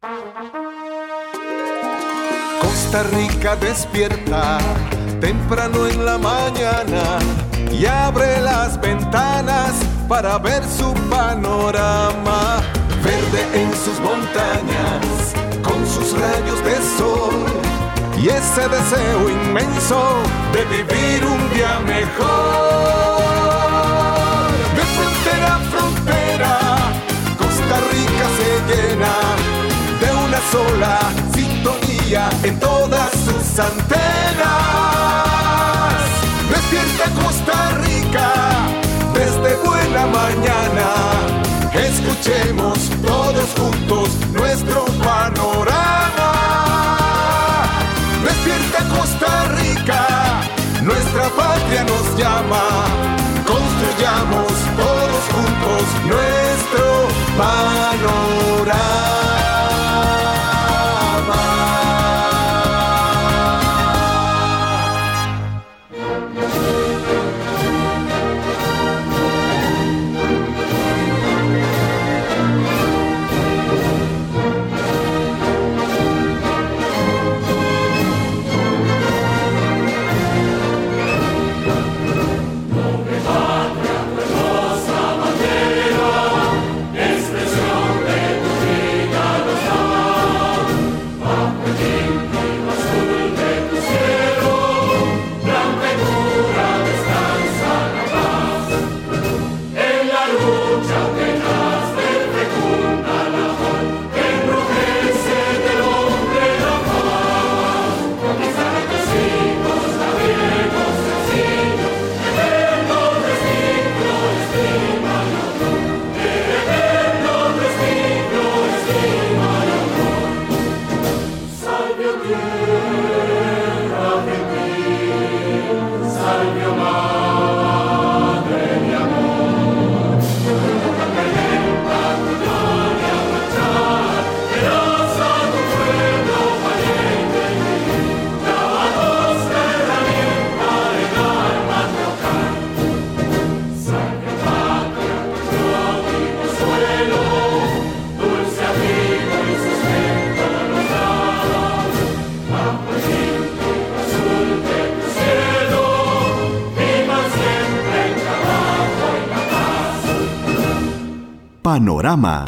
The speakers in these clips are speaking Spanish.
Costa Rica despierta temprano en la mañana y abre las ventanas para ver su panorama. Verde en sus montañas, con sus rayos de sol y ese deseo inmenso de vivir un día mejor. De frontera a frontera, Costa Rica se llena de una sola sintonía en todas sus antenas. Despierta Costa Rica desde buena mañana. Escuchemos todos juntos nuestro panorama. Despierta Costa Rica, nuestra patria nos llama. Construyamos todos juntos nuestro panorama. Panorama.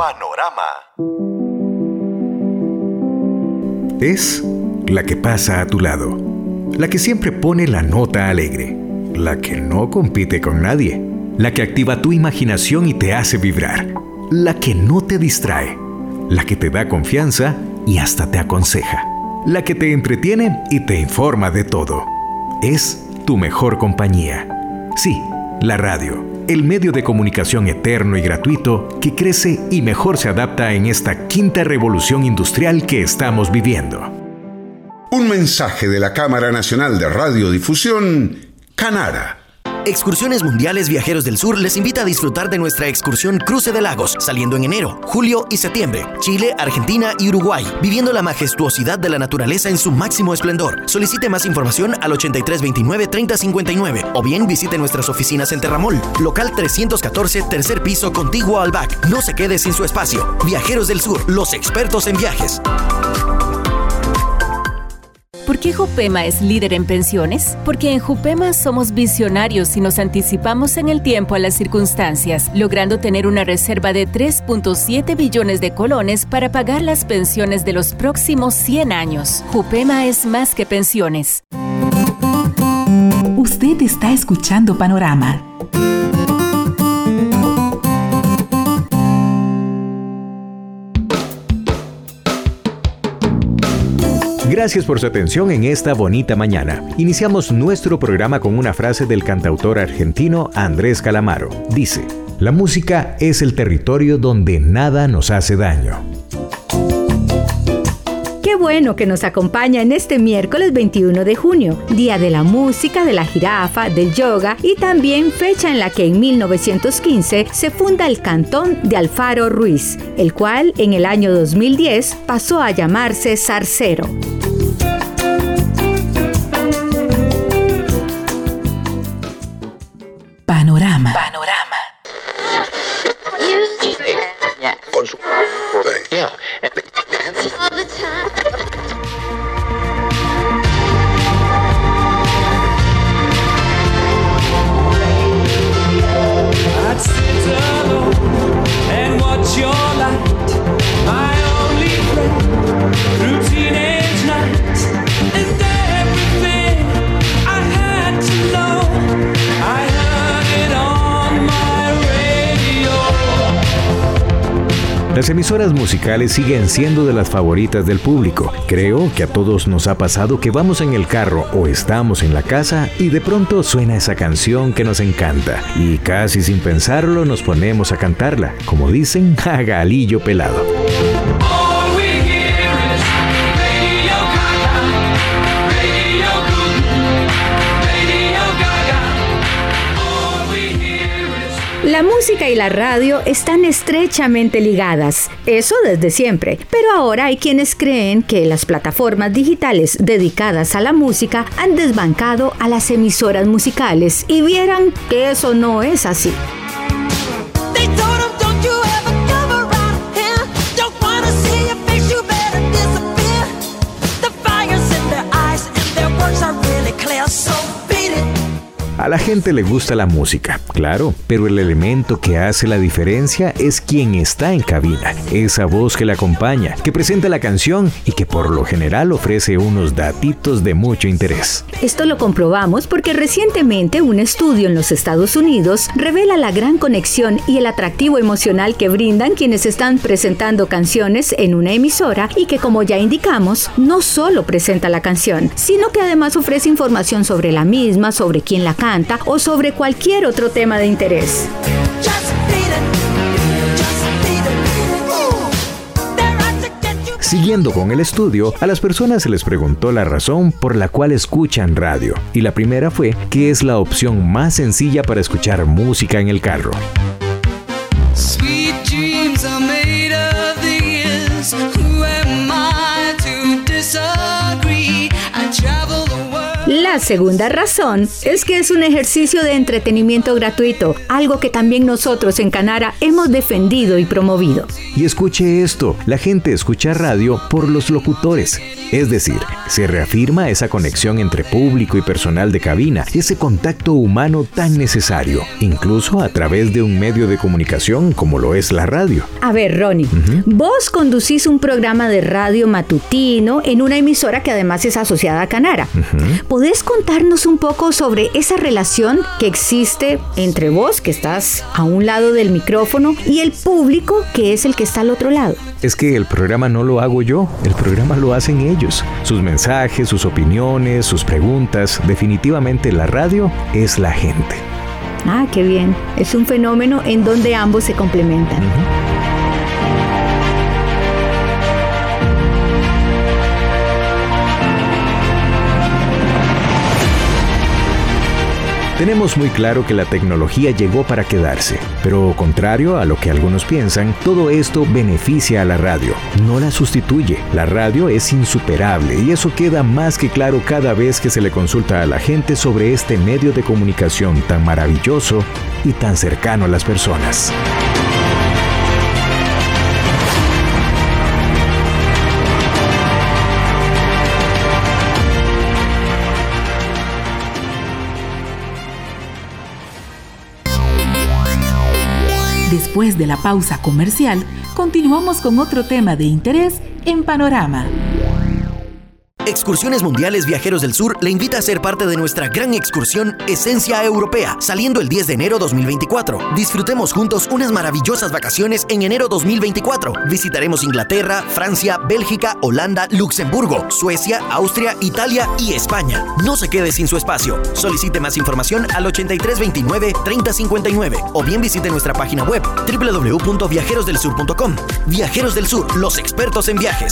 Es la que pasa a tu lado, la que siempre pone la nota alegre, la que no compite con nadie, la que activa tu imaginación y te hace vibrar, la que no te distrae, la que te da confianza y hasta te aconseja, la que te entretiene y te informa de todo. Es tu mejor compañía. Sí, la radio. El medio de comunicación eterno y gratuito que crece y mejor se adapta en esta quinta revolución industrial que estamos viviendo. Un mensaje de la Cámara Nacional de Radiodifusión, Canara. Excursiones Mundiales Viajeros del Sur les invita a disfrutar de nuestra excursión Cruce de Lagos, saliendo en enero, julio y septiembre. Chile, Argentina y Uruguay, viviendo la majestuosidad de la naturaleza en su máximo esplendor. Solicite más información al 8329-3059 o bien visite nuestras oficinas en Terramol, local 314, tercer piso, contiguo al BAC. No se quede sin su espacio. Viajeros del Sur, los expertos en viajes. ¿Por qué Jupema es líder en pensiones? Porque en Jupema somos visionarios y nos anticipamos en el tiempo a las circunstancias, logrando tener una reserva de 3.7 billones de colones para pagar las pensiones de los próximos 100 años. Jupema es más que pensiones. Usted está escuchando Panorama. Gracias por su atención en esta bonita mañana. Iniciamos nuestro programa con una frase del cantautor argentino Andrés Calamaro. Dice: la música es el territorio donde nada nos hace daño. Qué bueno que nos acompaña en este miércoles 21 de junio, Día de la Música, de la Jirafa, del Yoga y también fecha en la que en 1915 se funda el Cantón de Alfaro Ruiz, el cual en el año 2010 pasó a llamarse Zarcero. Panorama. Las emisoras musicales siguen siendo de las favoritas del público. Creo que a todos nos ha pasado que vamos en el carro o estamos en la casa y de pronto suena esa canción que nos encanta y casi sin pensarlo nos ponemos a cantarla, como dicen, a galillo pelado. La música y la radio están estrechamente ligadas, eso desde siempre, pero ahora hay quienes creen que las plataformas digitales dedicadas a la música han desbancado a las emisoras musicales y vieran que eso no es así. A la gente le gusta la música, claro, pero el elemento que hace la diferencia es quien está en cabina, esa voz que la acompaña, que presenta la canción y que por lo general ofrece unos datitos de mucho interés. Esto lo comprobamos porque recientemente un estudio en los Estados Unidos revela la gran conexión y el atractivo emocional que brindan quienes están presentando canciones en una emisora y que, como ya indicamos, no solo presenta la canción, sino que además ofrece información sobre la misma, sobre quién la canta o sobre cualquier otro tema de interés. Siguiendo con el estudio, a las personas se les preguntó la razón por la cual escuchan radio, y la primera fue que es la opción más sencilla para escuchar música en el carro. Sweet dreams are made of these. Who am I to disagree? I travel the world. La segunda razón es que es un ejercicio de entretenimiento gratuito, algo que también nosotros en Canara hemos defendido y promovido. Y escuche esto, la gente escucha radio por los locutores. Es decir, se reafirma esa conexión entre público y personal de cabina, ese contacto humano tan necesario, incluso a través de un medio de comunicación como lo es la radio. A ver, Ronnie, vos conducís un programa de radio matutino en una emisora que además es asociada a Canara. ¿Podés contarnos un poco sobre esa relación que existe entre vos, que estás a un lado del micrófono, y el público, que es el que está al otro lado? Es que el programa no lo hago yo, el programa lo hacen ellos. Sus mensajes, sus opiniones, sus preguntas. Definitivamente la radio es la gente. Ah, qué bien. Es un fenómeno en donde ambos se complementan. Tenemos muy claro que la tecnología llegó para quedarse, pero contrario a lo que algunos piensan, todo esto beneficia a la radio, no la sustituye. La radio es insuperable y eso queda más que claro cada vez que se le consulta a la gente sobre este medio de comunicación tan maravilloso y tan cercano a las personas. Después de la pausa comercial, continuamos con otro tema de interés en Panorama. Excursiones Mundiales Viajeros del Sur le invita a ser parte de nuestra gran excursión Esencia Europea, saliendo el 10 de enero 2024. Disfrutemos juntos unas maravillosas vacaciones en enero 2024. Visitaremos Inglaterra, Francia, Bélgica, Holanda, Luxemburgo, Suecia, Austria, Italia y España. No se quede sin su espacio. Solicite más información al 8329-3059 o bien visite nuestra página web www.viajerosdelsur.com. Viajeros del Sur, los expertos en viajes.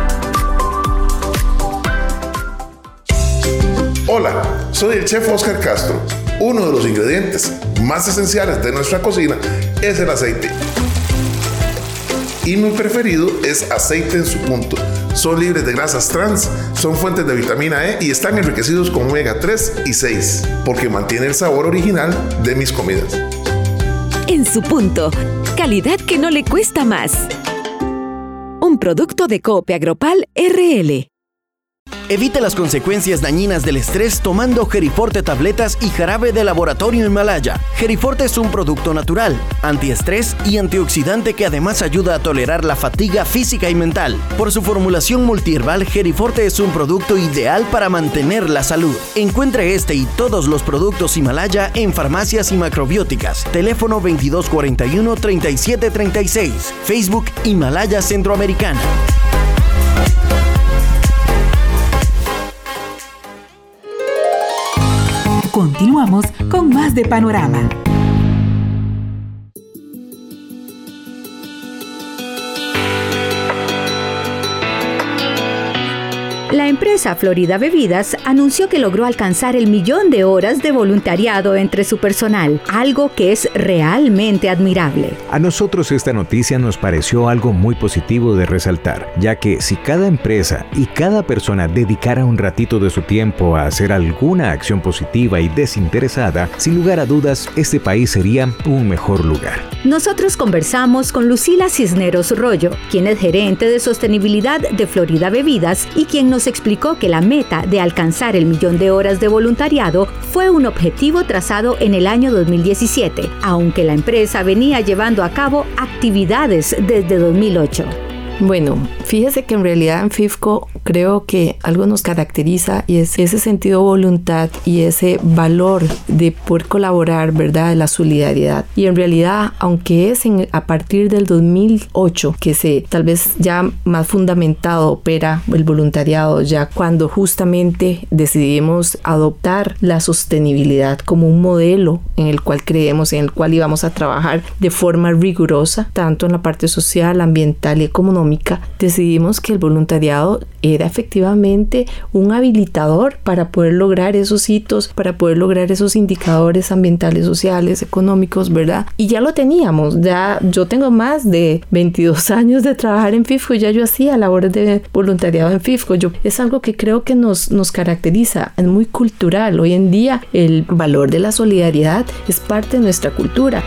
Hola, soy el chef Oscar Castro. Uno de los ingredientes más esenciales de nuestra cocina es el aceite. Y mi preferido es aceite en su punto. Son libres de grasas trans, son fuentes de vitamina E y están enriquecidos con omega 3 y 6, porque mantiene el sabor original de mis comidas. En su punto, calidad que no le cuesta más. Un producto de Coop Agropal RL. Evite las consecuencias dañinas del estrés tomando Geriforte tabletas y jarabe de laboratorio Himalaya. Geriforte es un producto natural, antiestrés y antioxidante que además ayuda a tolerar la fatiga física y mental. Por su formulación multiherbal, Geriforte es un producto ideal para mantener la salud. Encuentre este y todos los productos Himalaya en farmacias y macrobióticas. Teléfono 2241-3736. Facebook Himalaya Centroamericana. Continuamos con más de Panorama. La empresa Florida Bebidas anunció que logró alcanzar el 1.000.000 de horas de voluntariado entre su personal, algo que es realmente admirable. A nosotros esta noticia nos pareció algo muy positivo de resaltar, ya que si cada empresa y cada persona dedicara un ratito de su tiempo a hacer alguna acción positiva y desinteresada, sin lugar a dudas, este país sería un mejor lugar. Nosotros conversamos con Lucila Cisneros Rollo, quien es gerente de sostenibilidad de Florida Bebidas y quien nos explicó que la meta de alcanzar el 1.000.000 de horas de voluntariado fue un objetivo trazado en el año 2017, aunque la empresa venía llevando a cabo actividades desde 2008. Bueno, fíjese que en realidad en FIFCO creo que algo nos caracteriza y es ese sentido de voluntad y ese valor de poder colaborar, ¿verdad? De la solidaridad. Y en realidad, aunque es a partir del 2008 que se tal vez ya más fundamentado opera el voluntariado, ya cuando justamente decidimos adoptar la sostenibilidad como un modelo en el cual creemos, en el cual íbamos a trabajar de forma rigurosa, tanto en la parte social, ambiental y económica, decidimos que el voluntariado era efectivamente un habilitador para poder lograr esos hitos, para poder lograr esos indicadores ambientales, sociales, económicos, ¿verdad? Y ya lo teníamos, ya yo tengo más de 22 años de trabajar en FIFCO, ya yo hacía labores de voluntariado en FIFCO, es algo que creo que nos caracteriza, es muy cultural. Hoy en día el valor de la solidaridad es parte de nuestra cultura.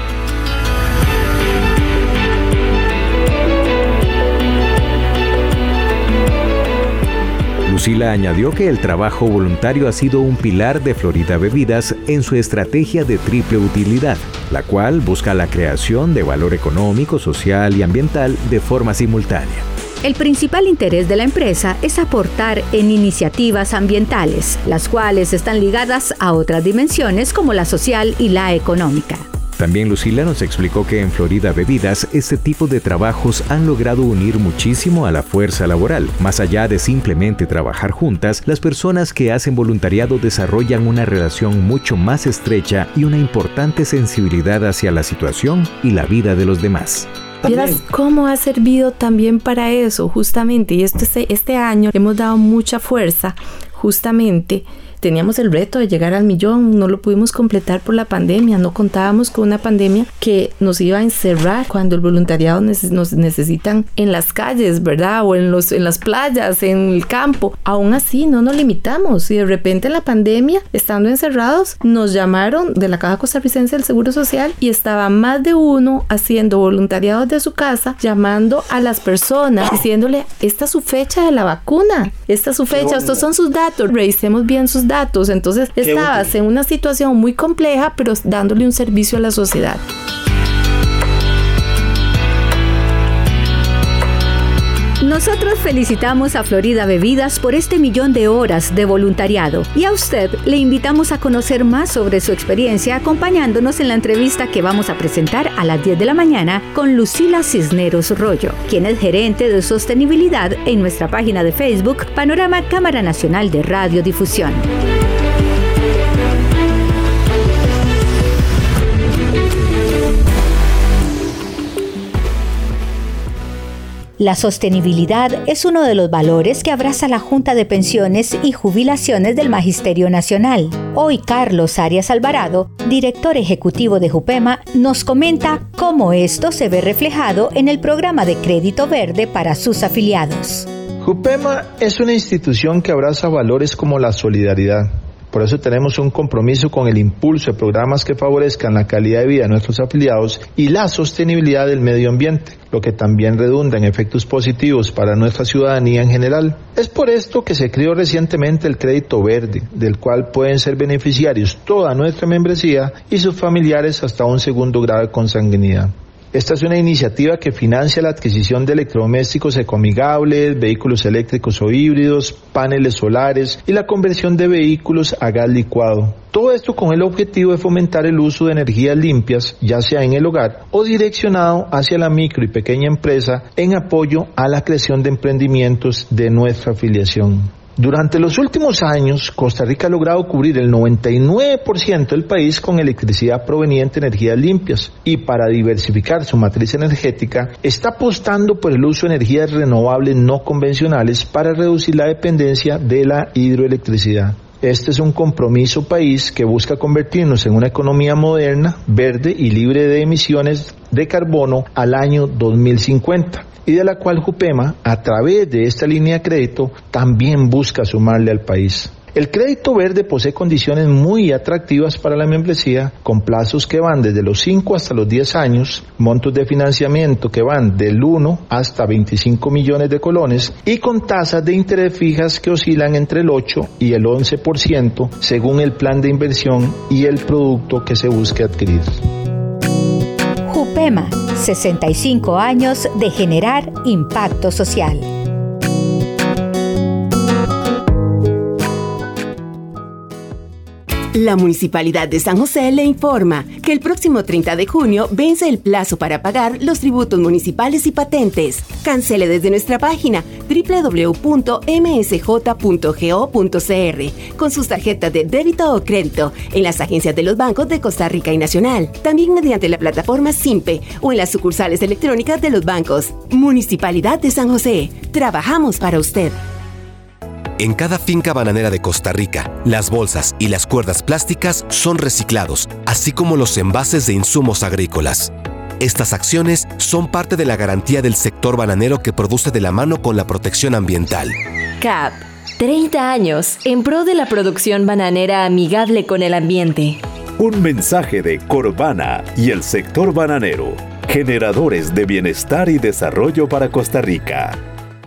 Lucila añadió que el trabajo voluntario ha sido un pilar de Florida Bebidas en su estrategia de triple utilidad, la cual busca la creación de valor económico, social y ambiental de forma simultánea. El principal interés de la empresa es aportar en iniciativas ambientales, las cuales están ligadas a otras dimensiones como la social y la económica. También Lucila nos explicó que en Florida Bebidas este tipo de trabajos han logrado unir muchísimo a la fuerza laboral. Más allá de simplemente trabajar juntas, las personas que hacen voluntariado desarrollan una relación mucho más estrecha y una importante sensibilidad hacia la situación y la vida de los demás. ¿Vieras cómo ha servido también para eso? Justamente, y este año hemos dado mucha fuerza, justamente. Teníamos el reto de llegar al 1.000.000, no lo pudimos completar por la pandemia, no contábamos con una pandemia que nos iba a encerrar cuando el voluntariado nos necesitan en las calles, ¿verdad? O en las playas, en el campo. Aún así, no nos limitamos y de repente la pandemia, estando encerrados, nos llamaron de la Caja Costarricense del Seguro Social y estaba más de uno haciendo voluntariado de su casa, llamando a las personas, diciéndole, esta es su fecha de la vacuna, esta es su fecha, estos son sus datos, revisemos bien sus datos. Entonces estabas en una situación muy compleja, pero dándole un servicio a la sociedad. Nosotros felicitamos a Florida Bebidas por este 1.000.000 de horas de voluntariado y a usted le invitamos a conocer más sobre su experiencia acompañándonos en la entrevista que vamos a presentar a las 10 de la mañana con Lucila Cisneros Rollo, quien es gerente de sostenibilidad en nuestra página de Facebook Panorama Cámara Nacional de Radiodifusión. La sostenibilidad es uno de los valores que abraza la Junta de Pensiones y Jubilaciones del Magisterio Nacional. Hoy Carlos Arias Alvarado, director ejecutivo de Jupema, nos comenta cómo esto se ve reflejado en el programa de crédito verde para sus afiliados. Jupema es una institución que abraza valores como la solidaridad, Por eso tenemos un compromiso con el impulso de programas que favorezcan la calidad de vida de nuestros afiliados y la sostenibilidad del medio ambiente, lo que también redunda en efectos positivos para nuestra ciudadanía en general. Es por esto que se creó recientemente el Crédito Verde, del cual pueden ser beneficiarios toda nuestra membresía y sus familiares hasta un segundo grado de consanguinidad. Esta es una iniciativa que financia la adquisición de electrodomésticos ecoamigables, vehículos eléctricos o híbridos, paneles solares y la conversión de vehículos a gas licuado. Todo esto con el objetivo de fomentar el uso de energías limpias, ya sea en el hogar o direccionado hacia la micro y pequeña empresa en apoyo a la creación de emprendimientos de nuestra afiliación. Durante los últimos años, Costa Rica ha logrado cubrir el 99% del país con electricidad proveniente de energías limpias y para diversificar su matriz energética está apostando por el uso de energías renovables no convencionales para reducir la dependencia de la hidroelectricidad. Este es un compromiso país que busca convertirnos en una economía moderna, verde y libre de emisiones de carbono al año 2050. Y de la cual Jupema, a través de esta línea de crédito, también busca sumarle al país. El Crédito Verde posee condiciones muy atractivas para la membresía, con plazos que van desde los 5 hasta los 10 años, montos de financiamiento que van del 1 hasta 25 millones de colones y con tasas de interés fijas que oscilan entre el 8 y el 11% según el plan de inversión y el producto que se busque adquirir. Jupema, 65 años de generar impacto social. La Municipalidad de San José le informa que el próximo 30 de junio vence el plazo para pagar los tributos municipales y patentes. Cancele desde nuestra página www.msj.go.cr con sus tarjetas de débito o crédito en las agencias de los bancos de Costa Rica y Nacional, también mediante la plataforma Simpe o en las sucursales electrónicas de los bancos. Municipalidad de San José, trabajamos para usted. En cada finca bananera de Costa Rica, las bolsas y las cuerdas plásticas son reciclados, así como los envases de insumos agrícolas. Estas acciones son parte de la garantía del sector bananero que produce de la mano con la protección ambiental. CAP, 30 años en pro de la producción bananera amigable con el ambiente. Un mensaje de Corbana y el sector bananero, generadores de bienestar y desarrollo para Costa Rica.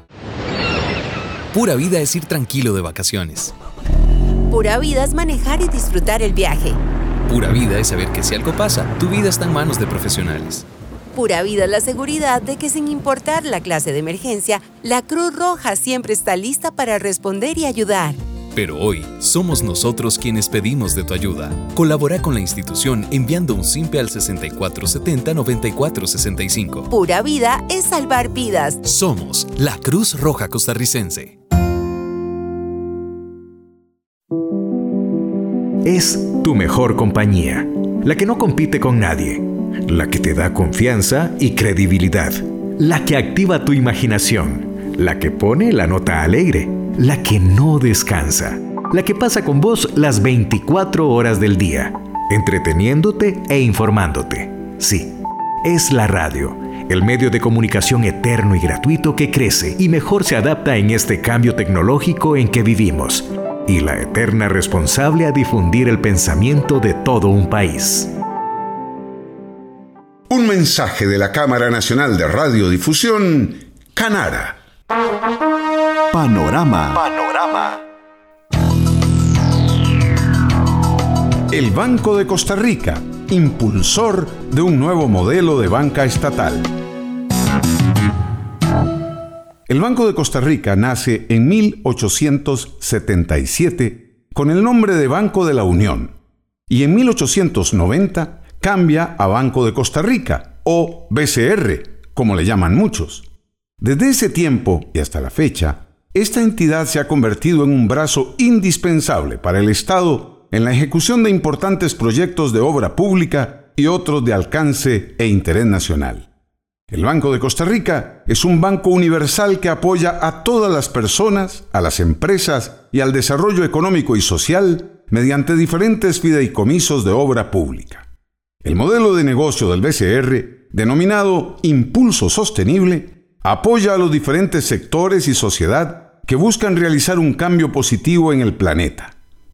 Pura vida es ir tranquilo de vacaciones. Pura vida es manejar y disfrutar el viaje. Pura vida es saber que si algo pasa, tu vida está en manos de profesionales. Pura vida es la seguridad de que sin importar la clase de emergencia, la Cruz Roja siempre está lista para responder y ayudar. Pero hoy, somos nosotros quienes pedimos de tu ayuda. Colabora con la institución enviando un simpe al 6470-9465. Pura vida es salvar vidas. Somos la Cruz Roja Costarricense. Es tu mejor compañía, la que no compite con nadie, la que te da confianza y credibilidad, la que activa tu imaginación, la que pone la nota alegre, la que no descansa, la que pasa con vos las 24 horas del día, entreteniéndote e informándote. Sí, es la radio, el medio de comunicación eterno y gratuito que crece y mejor se adapta en este cambio tecnológico en que vivimos, y la eterna responsable a difundir el pensamiento de todo un país. Un mensaje de la Cámara Nacional de Radiodifusión, Canara. Panorama. El Banco de Costa Rica, impulsor de un nuevo modelo de banca estatal. El Banco de Costa Rica nace en 1877 con el nombre de Banco de la Unión y en 1890 cambia a Banco de Costa Rica o BCR, como le llaman muchos. Desde ese tiempo y hasta la fecha, esta entidad se ha convertido en un brazo indispensable para el Estado en la ejecución de importantes proyectos de obra pública y otros de alcance e interés nacional. El Banco de Costa Rica es un banco universal que apoya a todas las personas, a las empresas y al desarrollo económico y social mediante diferentes fideicomisos de obra pública. El modelo de negocio del BCR, denominado Impulso Sostenible, apoya a los diferentes sectores y sociedad que buscan realizar un cambio positivo en el planeta.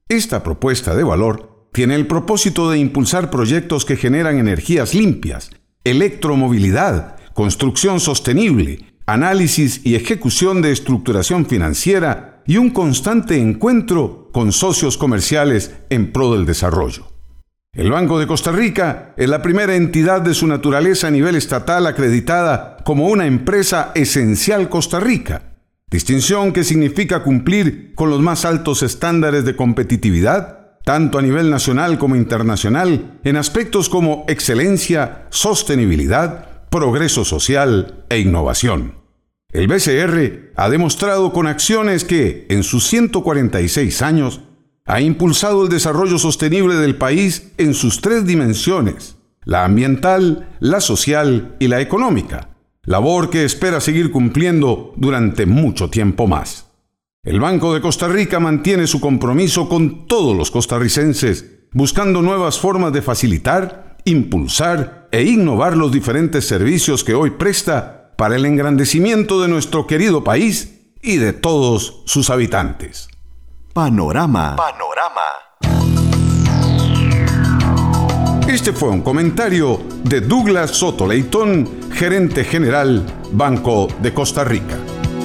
Esta propuesta de valor tiene el propósito de impulsar proyectos que generan energías limpias, electromovilidad, construcción sostenible, análisis y ejecución de estructuración financiera y un constante encuentro con socios comerciales en pro del desarrollo. El Banco de Costa Rica es la primera entidad de su naturaleza a nivel estatal acreditada como una empresa esencial Costa Rica, distinción que significa cumplir con los más altos estándares de competitividad, tanto a nivel nacional como internacional, en aspectos como excelencia, sostenibilidad, progreso social e innovación. El BCR ha demostrado con acciones que, en sus 146 años, ha impulsado el desarrollo sostenible del país en sus 3 dimensiones, la ambiental, la social y la económica, labor que espera seguir cumpliendo durante mucho tiempo más. El Banco de Costa Rica mantiene su compromiso con todos los costarricenses, buscando nuevas formas de facilitar, impulsar e innovar los diferentes servicios que hoy presta para el engrandecimiento de nuestro querido país y de todos sus habitantes. Panorama. Este fue un comentario de Douglas Soto Leitón, gerente general, Banco de Costa Rica.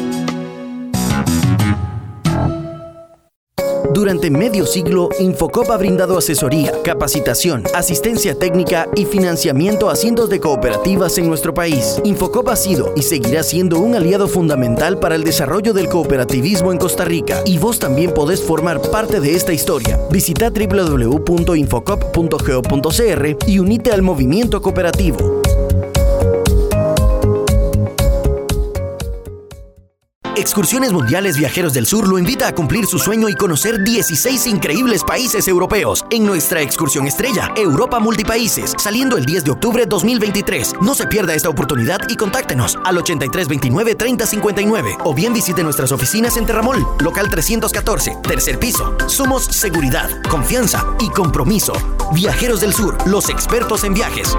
Durante medio siglo, Infocop ha brindado asesoría, capacitación, asistencia técnica y financiamiento a cientos de cooperativas en nuestro país. Infocop ha sido y seguirá siendo un aliado fundamental para el desarrollo del cooperativismo en Costa Rica. Y vos también podés formar parte de esta historia. Visita www.infocop.go.cr y unite al movimiento cooperativo. Excursiones Mundiales Viajeros del Sur lo invita a cumplir su sueño y conocer 16 increíbles países europeos en nuestra excursión estrella, Europa Multipaíses, saliendo el 10 de octubre 2023. No se pierda esta oportunidad y contáctenos al 8329-3059 o bien visite nuestras oficinas en Terramol, local 314, tercer piso. Somos seguridad, confianza y compromiso. Viajeros del Sur, los expertos en viajes.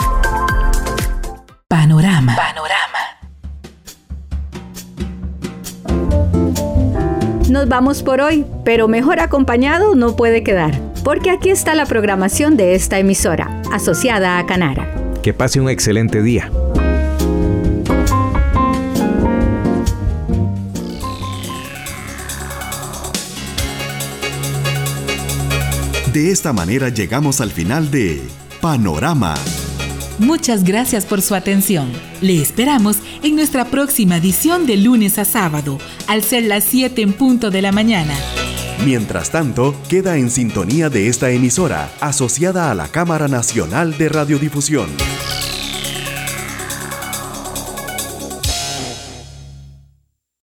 Panorama. Nos vamos por hoy, pero mejor acompañado no puede quedar, porque aquí está la programación de esta emisora, asociada a Canara. Que pase un excelente día. De esta manera llegamos al final de Panorama. Muchas gracias por su atención. Le esperamos en nuestra próxima edición de lunes a sábado, al ser las 7 en punto de la mañana. Mientras tanto, queda en sintonía de esta emisora, asociada a la Cámara Nacional de Radiodifusión.